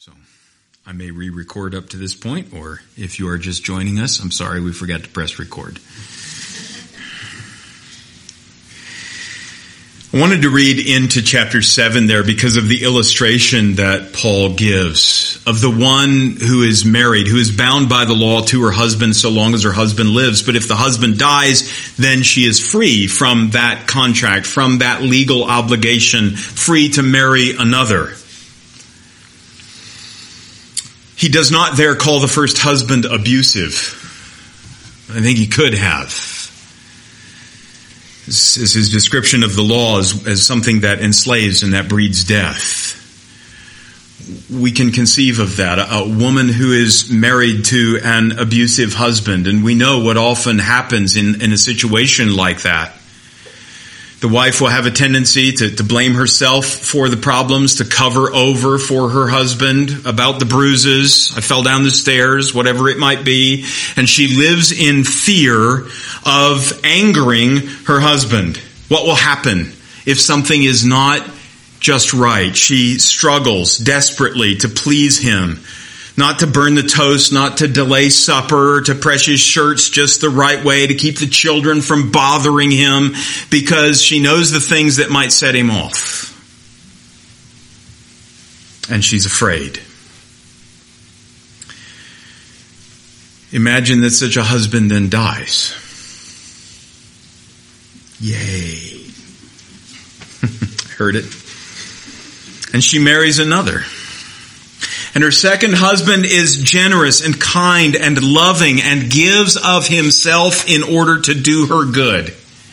So I may re-record up to this point, or if you are just joining us, I'm sorry we forgot to press record. I wanted to read into chapter 7 there because of the illustration that Paul gives of the one who is married, who is bound by the law to her husband so long as her husband lives. But if the husband dies, then she is free from that contract, from that legal obligation, free to marry another. He does not there call the first husband abusive. I think he could have. This is his description of the law as something that enslaves and that breeds death. We can conceive of that. A woman who is married to an abusive husband, and we know what often happens in a situation like that. The wife will have a tendency to blame herself for the problems, to cover over for her husband about the bruises. I fell down the stairs, whatever it might be. And she lives in fear of angering her husband. What will happen if something is not just right? She struggles desperately to please him. Not to burn the toast, not to delay supper, to press his shirts just the right way, to keep the children from bothering him, because she knows the things that might set him off. And she's afraid. Imagine that such a husband then dies. Yay. Heard it. And she marries another. And her second husband is generous and kind and loving and gives of himself in order to do her good.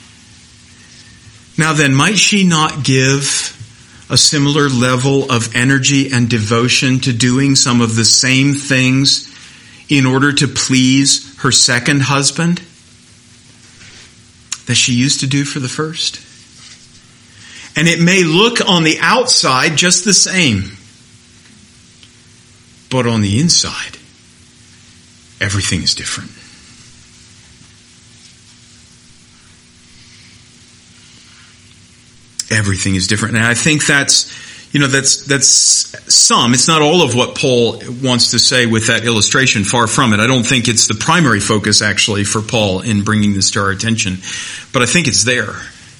Now then, might she not give a similar level of energy and devotion to doing some of the same things in order to please her second husband that she used to do for the first? And it may look on the outside just the same. But on the inside, everything is different. Everything is different. And I think that's some. It's not all of what Paul wants to say with that illustration. Far from it. I don't think it's the primary focus, actually, for Paul in bringing this to our attention. But I think it's there.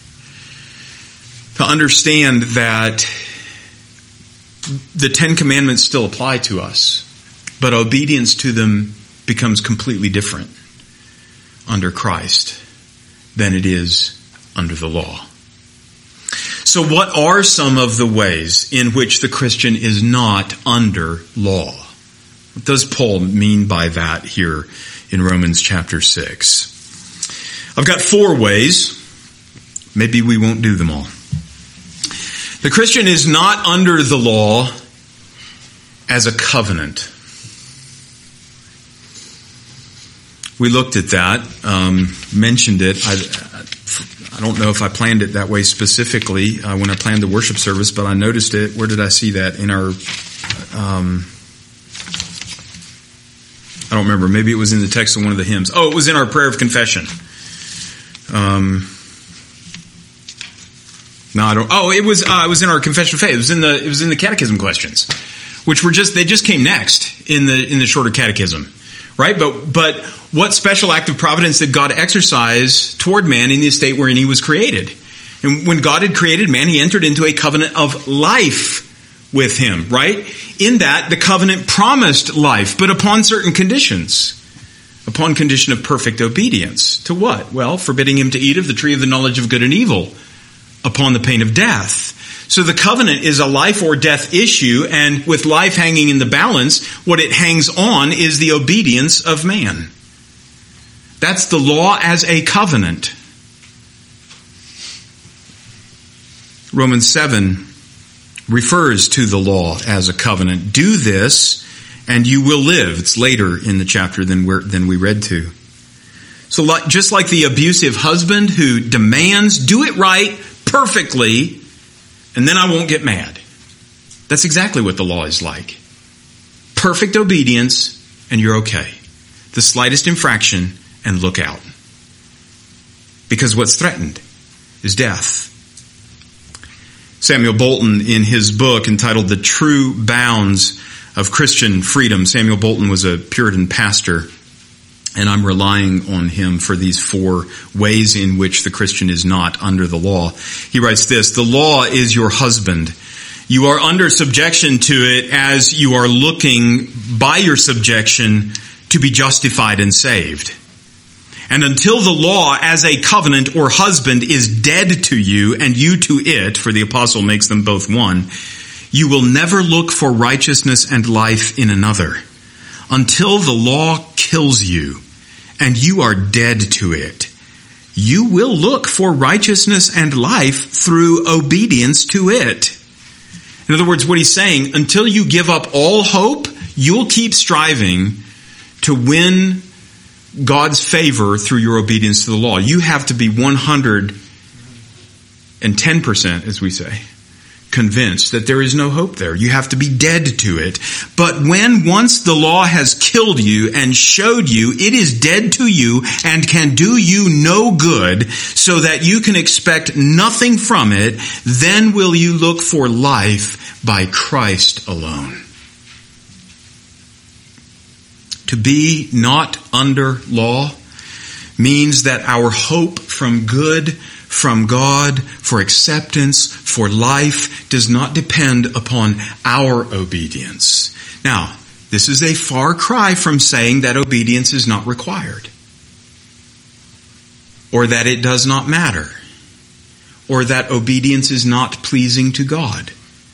To understand that the Ten Commandments still apply to us, but obedience to them becomes completely different under Christ than it is under the law. So what are some of the ways in which the Christian is not under law? What does Paul mean by that here in Romans chapter 6? I've got 4 ways. Maybe we won't do them all. The Christian is not under the law as a covenant. We looked at that, mentioned it. I don't know if I planned it that way specifically when I planned the worship service, but I noticed it. Where did I see that? In our, I don't remember. Maybe it was in the text of one of the hymns. Oh, it was in our prayer of confession. No, I don't. Oh, it was in our confession of faith. It was in the catechism questions, which they just came next in the shorter catechism, right? But what special act of providence did God exercise toward man in the estate wherein he was created? And when God had created man, he entered into a covenant of life with him, right? In that, the covenant promised life, but upon certain conditions. Upon condition of perfect obedience. To what? Well, forbidding him to eat of the tree of the knowledge of good and evil, upon the pain of death. So the covenant is a life or death issue, and with life hanging in the balance, what it hangs on is the obedience of man. That's the law as a covenant. Romans 7 refers to the law as a covenant. Do this, and you will live. It's later in the chapter than we read to. So just like the abusive husband who demands, do it right, perfectly, and then I won't get mad. That's exactly what the law is like. Perfect obedience, and you're okay. The slightest infraction, and look out. Because what's threatened is death. Samuel Bolton, in his book entitled The True Bounds of Christian freedom. Samuel Bolton was a Puritan pastor, and I'm relying on him for these 4 ways in which the Christian is not under the law. He writes this: the law is your husband. You are under subjection to it as you are looking by your subjection to be justified and saved. And until the law as a covenant or husband is dead to you and you to it, for the apostle makes them both one, you will never look for righteousness and life in another. Until the law kills you and you are dead to it, you will look for righteousness and life through obedience to it. In other words, what he's saying, until you give up all hope, you'll keep striving to win God's favor through your obedience to the law. You have to be 110%, as we say, convinced that there is no hope there. You have to be dead to it. But when once the law has killed you and showed you it is dead to you and can do you no good, so that you can expect nothing from it, then will you look for life by Christ alone. To be not under law means that our hope from good, from God, for acceptance, for life, does not depend upon our obedience. Now, this is a far cry from saying that obedience is not required, or that it does not matter, or that obedience is not pleasing to God,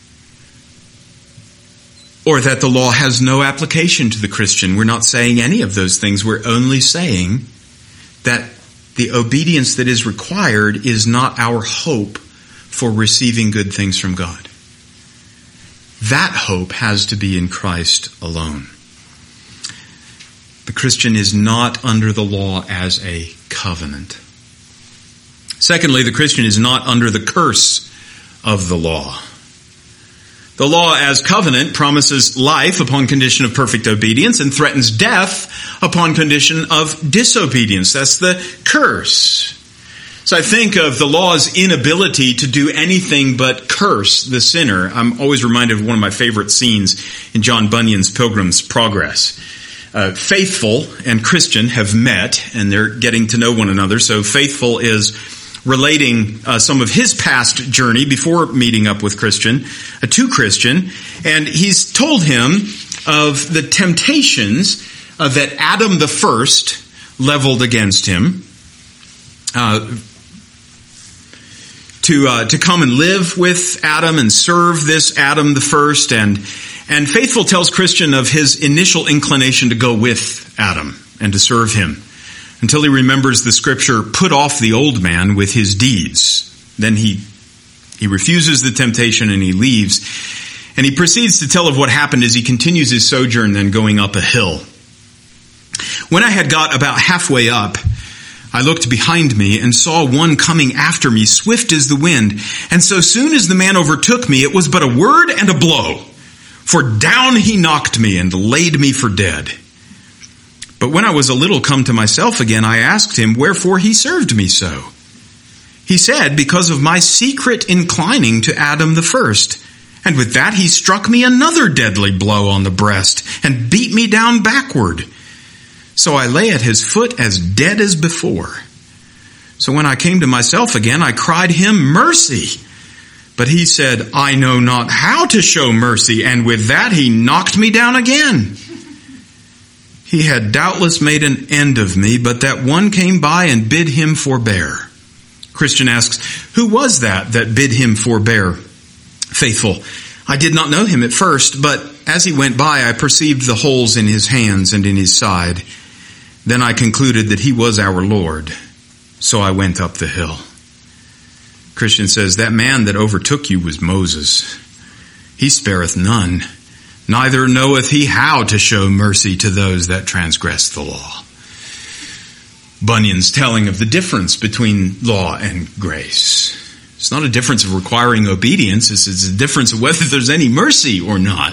or that the law has no application to the Christian. We're not saying any of those things. We're only saying that the obedience that is required is not our hope for receiving good things from God. That hope has to be in Christ alone. The Christian is not under the law as a covenant. Secondly, the Christian is not under the curse of the law. The law as covenant promises life upon condition of perfect obedience and threatens death upon condition of disobedience. That's the curse. So I think of the law's inability to do anything but curse the sinner. I'm always reminded of one of my favorite scenes in John Bunyan's Pilgrim's Progress. Faithful and Christian have met, and they're getting to know one another. So Faithful is relating some of his past journey before meeting up with Christian, to Christian, and he's told him of the temptations that Adam the first leveled against him to come and live with Adam and serve this Adam the first, and Faithful tells Christian of his initial inclination to go with Adam and to serve him, until he remembers the scripture, put off the old man with his deeds. Then he refuses the temptation and he leaves. And he proceeds to tell of what happened as he continues his sojourn, then going up a hill. When I had got about halfway up, I looked behind me and saw one coming after me, swift as the wind. And so soon as the man overtook me, it was but a word and a blow. For down he knocked me and laid me for dead. But when I was a little come to myself again, I asked him wherefore he served me so. He said, because of my secret inclining to Adam the first. And with that he struck me another deadly blow on the breast and beat me down backward. So I lay at his foot as dead as before. So when I came to myself again, I cried him mercy. But he said, I know not how to show mercy. And with that he knocked me down again. He had doubtless made an end of me, but that one came by and bid him forbear. Christian asks, who was that bid him forbear? Faithful, I did not know him at first, but as he went by, I perceived the holes in his hands and in his side. Then I concluded that he was our Lord. So I went up the hill. Christian says, that man that overtook you was Moses. He spareth none. Neither knoweth he how to show mercy to those that transgress the law. Bunyan's telling of the difference between law and grace. It's not a difference of requiring obedience. It's a difference of whether there's any mercy or not.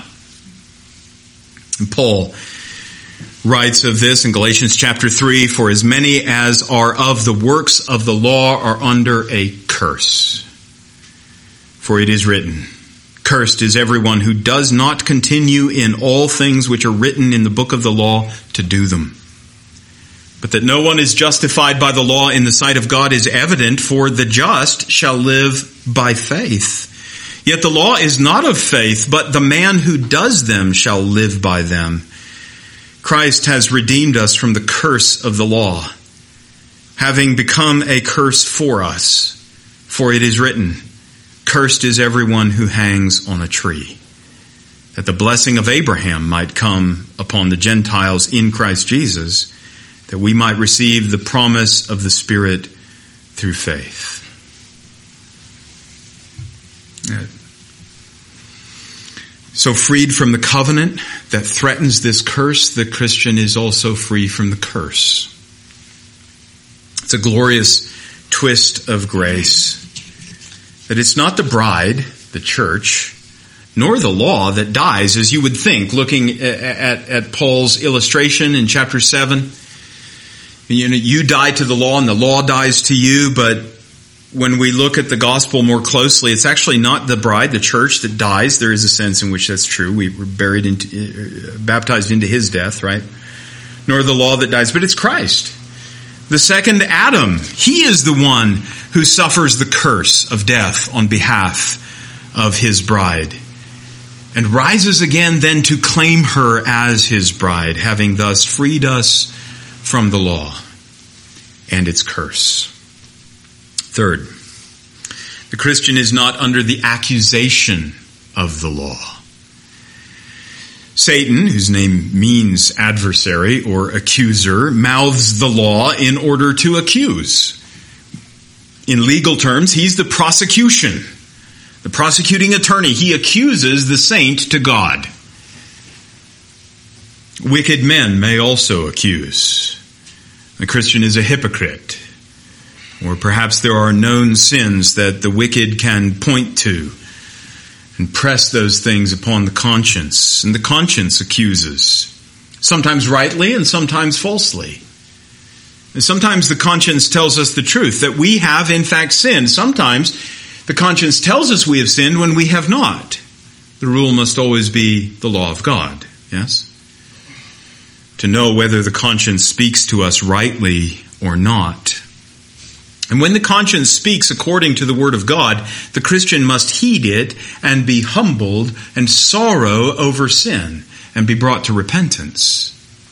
And Paul writes of this in Galatians chapter 3, for as many as are of the works of the law are under a curse. For it is written, Cursed is everyone who does not continue in all things which are written in the book of the law to do them. But that no one is justified by the law in the sight of God is evident, for the just shall live by faith. Yet the law is not of faith, but the man who does them shall live by them. Christ has redeemed us from the curse of the law, having become a curse for us. For it is written, cursed is everyone who hangs on a tree, that the blessing of Abraham might come upon the Gentiles in Christ Jesus, that we might receive the promise of the Spirit through faith. So freed from the covenant that threatens this curse, the Christian is also free from the curse. It's a glorious twist of grace, that it's not the bride, the church, nor the law that dies, as you would think, looking at Paul's illustration in chapter 7. You die to the law and the law dies to you, but when we look at the gospel more closely, it's actually not the bride, the church, that dies. There is a sense in which that's true. We were baptized into his death, right? Nor the law that dies, but it's Christ. The second Adam, he is the one who suffers the curse of death on behalf of his bride, and rises again then to claim her as his bride, having thus freed us from the law and its curse. Third, the Christian is not under the accusation of the law. Satan, whose name means adversary or accuser, mouths the law in order to accuse. In legal terms, he's the prosecution, the prosecuting attorney. He accuses the saint to God. Wicked men may also accuse. The Christian is a hypocrite. Or perhaps there are known sins that the wicked can point to and press those things upon the conscience. And the conscience accuses, sometimes rightly and sometimes falsely. And sometimes the conscience tells us the truth, that we have in fact sinned. Sometimes the conscience tells us we have sinned when we have not. The rule must always be the law of God, yes? To know whether the conscience speaks to us rightly or not. And when the conscience speaks according to the word of God, the Christian must heed it and be humbled and sorrow over sin and be brought to repentance.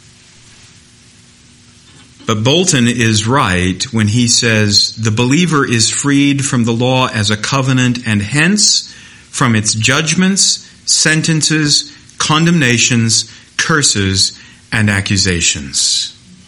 But Bolton is right when he says the believer is freed from the law as a covenant and hence from its judgments, sentences, condemnations, curses, and accusations.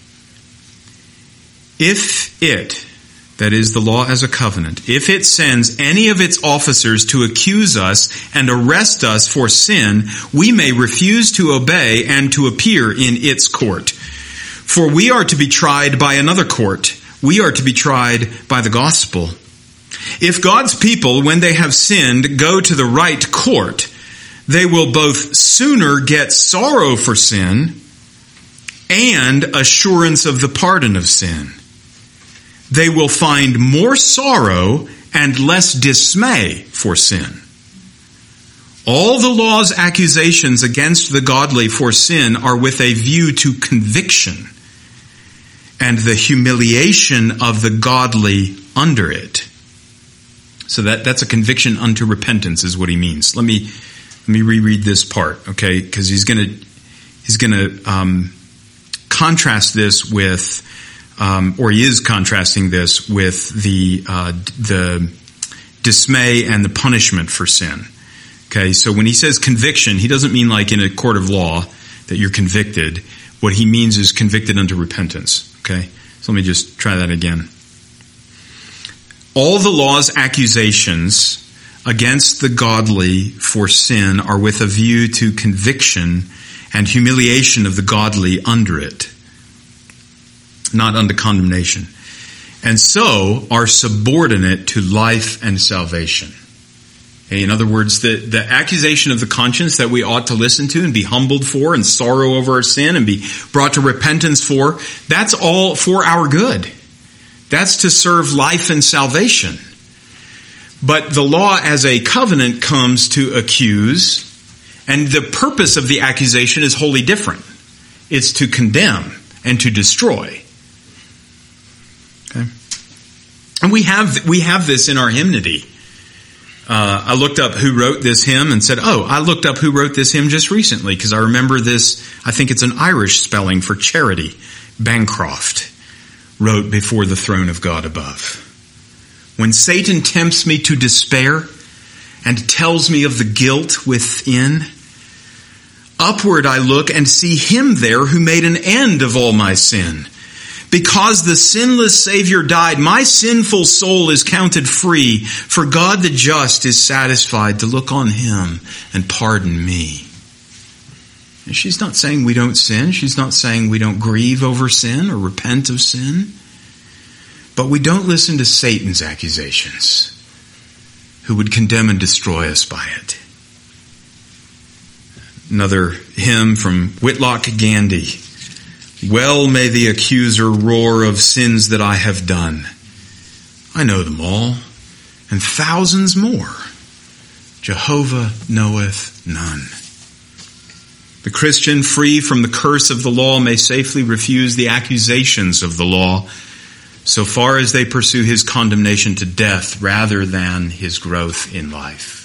If it, that is the law as a covenant, if it sends any of its officers to accuse us and arrest us for sin, we may refuse to obey and to appear in its court. For we are to be tried by another court. We are to be tried by the gospel. If God's people, when they have sinned, go to the right court, they will both sooner get sorrow for sin and assurance of the pardon of sin. They will find more sorrow and less dismay for sin. All the law's accusations against the godly for sin are with a view to conviction and the humiliation of the godly under it. So that's a conviction unto repentance is what he means. Let me reread this part, okay? Because he's gonna contrast this with, or he is contrasting this with the dismay and the punishment for sin. Okay, so when he says conviction, he doesn't mean like in a court of law that you're convicted. What he means is convicted unto repentance. Okay, so let me just try that again. All the law's accusations against the godly for sin are with a view to conviction and humiliation of the godly under it, not unto condemnation, and so are subordinate to life and salvation. Okay, in other words, the accusation of the conscience that we ought to listen to and be humbled for and sorrow over our sin and be brought to repentance for, that's all for our good. That's to serve life and salvation. But the law as a covenant comes to accuse, and the purpose of the accusation is wholly different. It's to condemn and to destroy. Okay? And we have this in our hymnody. I looked up who wrote this hymn and said, I looked up who wrote this hymn just recently because I remember this. I think it's an Irish spelling for charity. Bancroft wrote before the throne of God above. When Satan tempts me to despair and tells me of the guilt within, upward I look and see him there who made an end of all my sin. Because the sinless Savior died, my sinful soul is counted free, for God the just is satisfied to look on him and pardon me. And she's not saying we don't sin. She's not saying we don't grieve over sin or repent of sin. But we don't listen to Satan's accusations, who would condemn and destroy us by it. Another hymn from Whitlock Gandhi. Well may the accuser roar of sins that I have done. I know them all, and thousands more. Jehovah knoweth none. The Christian, free from the curse of the law, may safely refuse the accusations of the law, so far as they pursue his condemnation to death rather than his growth in life.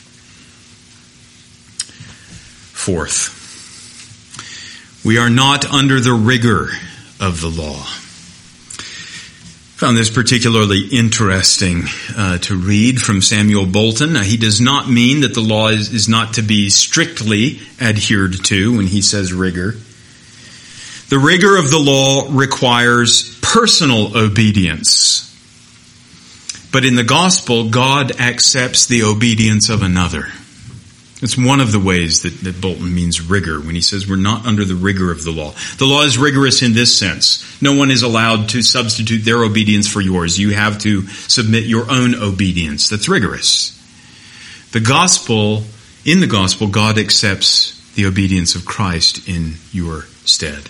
Fourth, we are not under the rigor of the law. I found this particularly interesting to read from Samuel Bolton. Now, he does not mean that the law is not to be strictly adhered to when he says rigor. The rigor of the law requires personal obedience. But in the gospel, God accepts the obedience of another. It's one of the ways that Bolton means rigor when he says we're not under the rigor of the law. The law is rigorous in this sense. No one is allowed to substitute their obedience for yours. You have to submit your own obedience. That's rigorous. In the gospel, God accepts the obedience of Christ in your stead.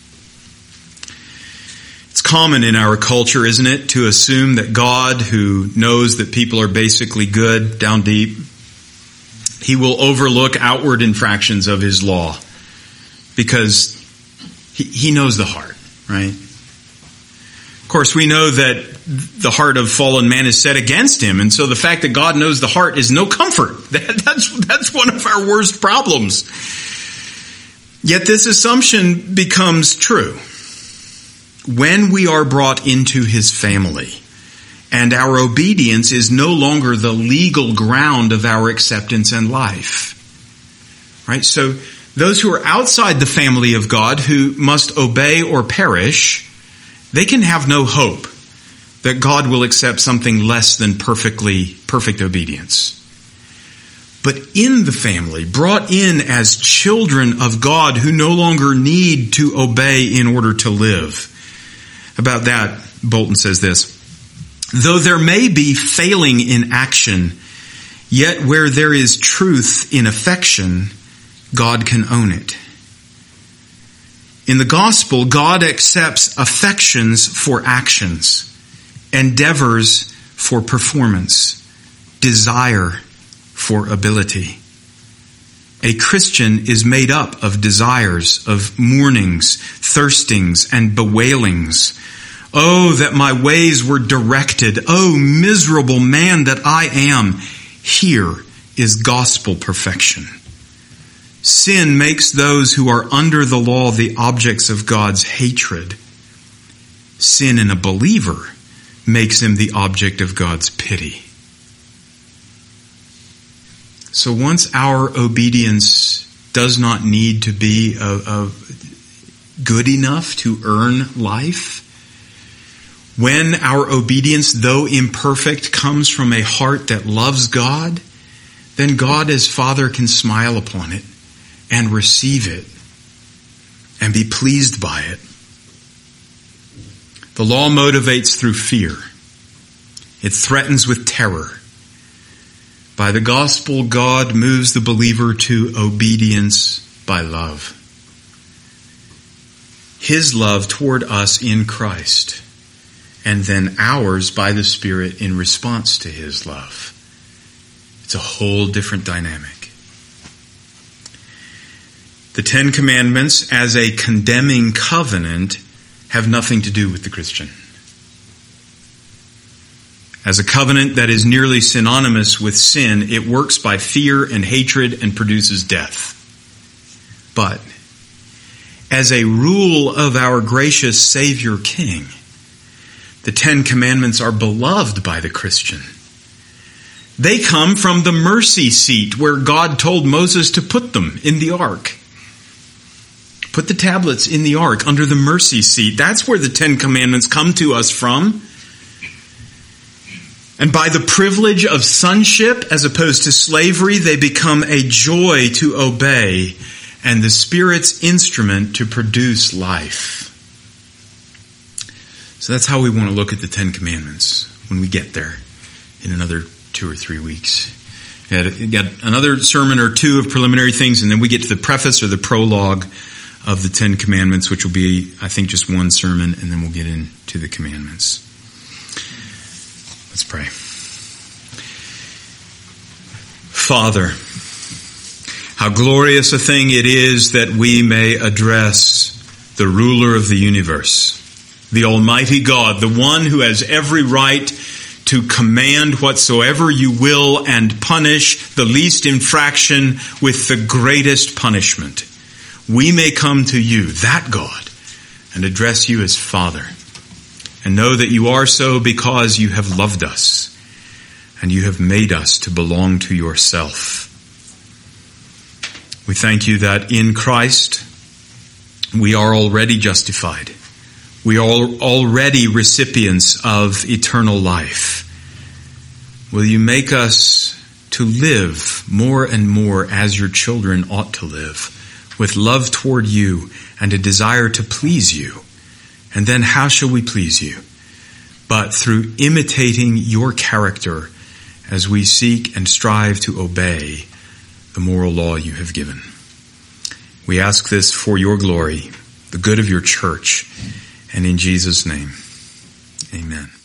It's common in our culture, isn't it, to assume that God, who knows that people are basically good down deep, he will overlook outward infractions of his law because he knows the heart, right? Of course, we know that the heart of fallen man is set against him, and so the fact that God knows the heart is no comfort. That's one of our worst problems. Yet this assumption becomes true when we are brought into his family. And our obedience is no longer the legal ground of our acceptance and life. Right? So those who are outside the family of God, who must obey or perish, they can have no hope that God will accept something less than perfect obedience. But in the family, brought in as children of God who no longer need to obey in order to live. About that, Bolton says this: though there may be failing in action, yet where there is truth in affection, God can own it. In the gospel, God accepts affections for actions, endeavors for performance, desire for ability. A Christian is made up of desires, of mournings, thirstings, and bewailings. Oh, that my ways were directed. Oh, miserable man that I am. Here is gospel perfection. Sin makes those who are under the law the objects of God's hatred. Sin in a believer makes him the object of God's pity. So once our obedience does not need to be good enough to earn life, when our obedience, though imperfect, comes from a heart that loves God, then God as Father can smile upon it and receive it and be pleased by it. The law motivates through fear. It threatens with terror. By the gospel, God moves the believer to obedience by love. His love toward us in Christ, and then ours by the Spirit in response to his love. It's a whole different dynamic. The Ten Commandments as a condemning covenant have nothing to do with the Christian. As a covenant that is nearly synonymous with sin, it works by fear and hatred and produces death. But as a rule of our gracious Savior King, the Ten Commandments are beloved by the Christian. They come from the mercy seat where God told Moses to put them in the ark. Put the tablets in the ark under the mercy seat. That's where the Ten Commandments come to us from. And by the privilege of sonship as opposed to slavery, they become a joy to obey and the Spirit's instrument to produce life. So that's how we want to look at the Ten Commandments when we get there in another 2 or 3 weeks. We got another sermon or two of preliminary things, and then we get to the preface or the prologue of the Ten Commandments, which will be, I think, just one sermon, and then we'll get into the commandments. Let's pray. Father, how glorious a thing it is that we may address the ruler of the universe, the Almighty God, the one who has every right to command whatsoever you will and punish the least infraction with the greatest punishment. We may come to you, that God, and address you as Father, and know that you are so because you have loved us and you have made us to belong to yourself. We thank you that in Christ we are already justified. We are already recipients of eternal life. Will you make us to live more and more as your children ought to live, with love toward you and a desire to please you? And then how shall we please you? But through imitating your character as we seek and strive to obey the moral law you have given. We ask this for your glory, the good of your church, and in Jesus' name, amen.